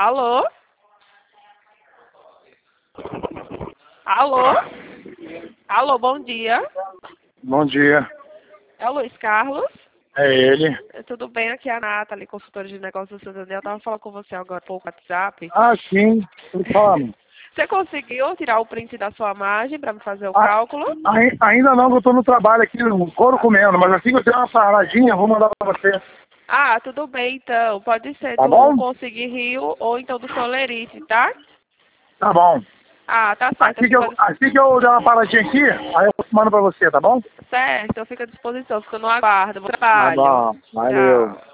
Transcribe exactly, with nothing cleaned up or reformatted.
Alô? Alô? Alô, bom dia. Bom dia. É o Luiz Carlos? É ele. Tudo bem? Aqui é a Nathalie, consultora de negócios do Santander. Eu tava falando com você agora há pouco no WhatsApp. Ah, sim. Fala. Você conseguiu tirar o print da sua margem para me fazer o Ah, cálculo? ai- ainda não, que eu tô no trabalho aqui, no couro comendo, mas assim que eu der uma paradinha, eu vou mandar pra você. Ah, tudo bem então. Pode ser Tá do bom? Consegui Rio ou então do Solerite, tá? Tá bom. Ah, tá certo. Eu Assim que fico eu, à dis- assim que eu der uma paradinha aqui, aí eu mando pra você, tá bom? certo, eu fico à disposição. Fico no aguardo. Bom Tá trabalho. bom. Valeu. Tchau.